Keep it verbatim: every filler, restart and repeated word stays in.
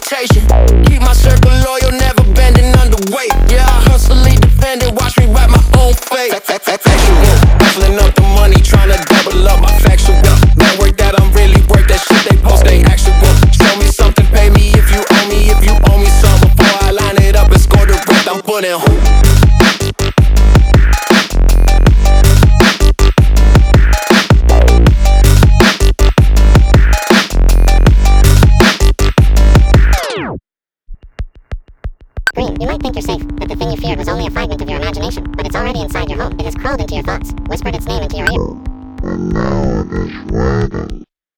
reputation. Keep my circle loyal, never bending underweight. Yeah, I hustle, independent, watch me write my own fate. Factual, hustling up the money, trying to double up my factual. Man, work that I'm really worth, that shit they post, they actual. Show me something, pay me if you owe me, if you owe me some. Before I line it up and score the rest, I'm putting. Green, you might think you're safe, that the thing you feared was only a fragment of your imagination, but it's already inside your home. It has crawled into your thoughts, whispered its name into your ear. And now it is waiting.